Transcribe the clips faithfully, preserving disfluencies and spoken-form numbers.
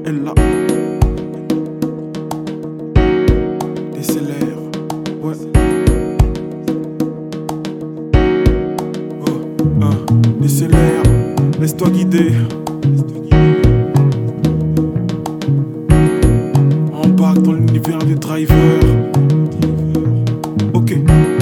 est là. Décélère, ouais. Oh, ah, décélère, laisse-toi guider. Embarque dans l'univers des drivers. Ok.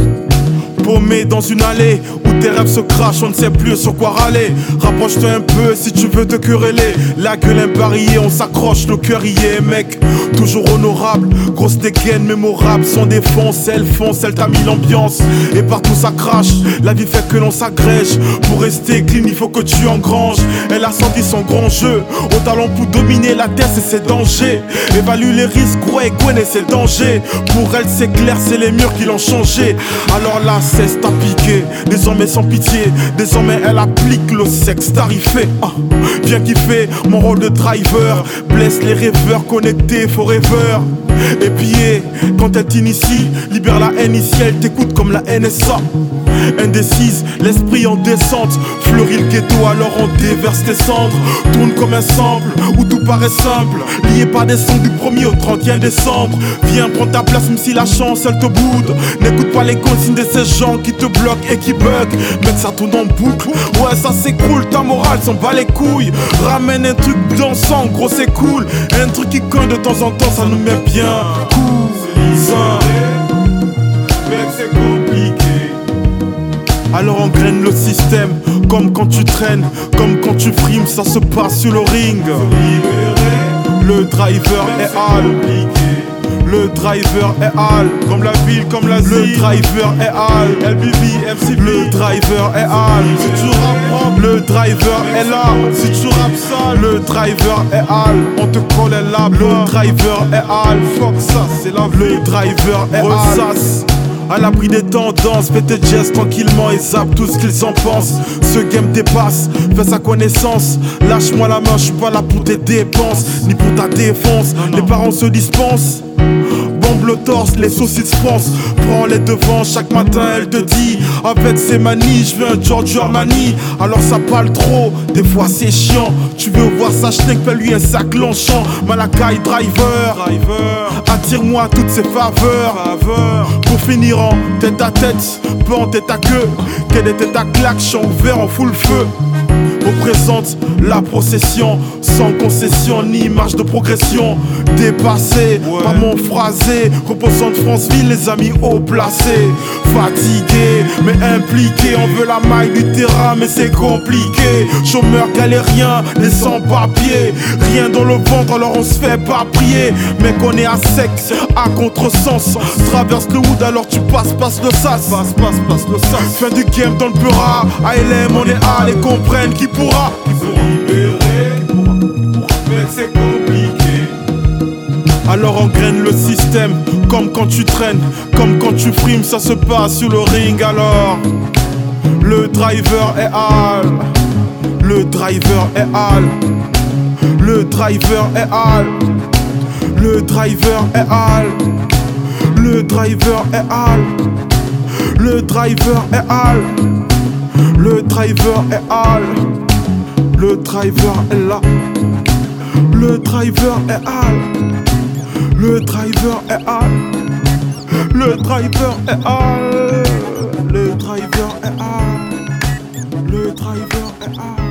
Paumé dans une allée où tes rêves se crachent, on ne sait plus sur quoi râler. Rapproche-toi un peu si tu veux te quereller. La gueule impariée, on s'accroche, le cœur y est, mec. Toujours honorable, grosse dégaine mémorable. Son défense, elle fonce, elle t'a mis l'ambiance. Et partout ça crache, la vie fait que l'on s'agrège. Pour rester clean, il faut que tu engranges. Elle a senti son grand jeu, au talent pour dominer la terre, c'est ses dangers. Évalue les risques, ouais, Gwen et ses dangers. Pour elle, c'est clair, c'est les murs qui l'ont changé. Alors là, cesse ta piqué, désormais sans pitié. Désormais elle applique le sexe tarifé. ah, Viens kiffer mon rôle de driver. Blesse les rêveurs connectés forever. Épié quand elle t'initie, libère la haine ici, elle t'écoute comme la N S A. Indécise, l'esprit en descente, fleurit le ghetto alors on déverse tes cendres. Tourne comme un sample, où tout paraît simple, lié par des sons du premier au trente et un décembre. Viens prendre ta place même si la chance elle te boude. N'écoute pas les consignes de ces gens qui te bloquent et qui bug. Mec ça tourne en boucle, ouais ça s'écroule. Ta morale s'en bat les couilles. Ramène un truc dansant, gros c'est cool. Un truc qui cogne de temps en temps, ça nous met bien cool. Ça, mec c'est compliqué. Alors engraine le système, comme quand tu traînes, comme quand tu frimes, ça se passe sur le ring. Le driver est hal, le driver est hal, comme la ville, comme la ville. Le driver est hal, L B B, M C B. Le driver est hal, si tu rappes, le driver est là. Si tu rappes ça, le driver est hal, on te colle là. Le driver est hal, fuck ça, c'est la vie. Le driver est hal. À l'abri des tendances, fais tes jazz tranquillement et zappe tout ce qu'ils en pensent. Ce game dépasse, fais sa connaissance. Lâche-moi la main, je suis pas là pour tes dépenses, ni pour ta défense. Les parents se dispensent, bombe le torse, les saucisses pensent. Prends-les devant, chaque matin elle te dit avec ses manies, je veux un Giorgio Armani. Alors ça parle trop, des fois c'est chiant. Tu veux voir sa schneck, fais-lui un sac longchamp. Malakai driver, driver, attire-moi toutes ses faveurs, faveurs. Pour finir en tête à tête, peu en tête à queue. Quelle était ta claque, champ ouvert en full feu. Représente la procession, sans concession ni marge de progression. Dépassé, ouais. Pas mon phrasé, reposant de Franceville, les amis haut placés. Fatigué, mais impliqué, on veut la maille du terrain, mais c'est compliqué. Chômeur galérien, les sans-papiers, rien dans le ventre, alors on se fait pas prier. Mec, on est à sec, à contresens. Traverse le wood, alors tu passes, passe le sas. Passe, passe, passe le sas. Fin du game dans le peura, A L M, on est à, les comprennent qui pourra. Qui se libérer, mec, c'est compliqué. Alors engraine le système, comme quand tu traînes, comme quand tu frimes, ça se passe sur le ring. Alors, le driver est hal, le driver est hal, le driver est hal, le driver est hal, le driver est hal, le driver est hal, le driver est hal, le driver est là, le driver est hal. Le driver est hal, le driver est hal, le driver est hal, le driver est hal.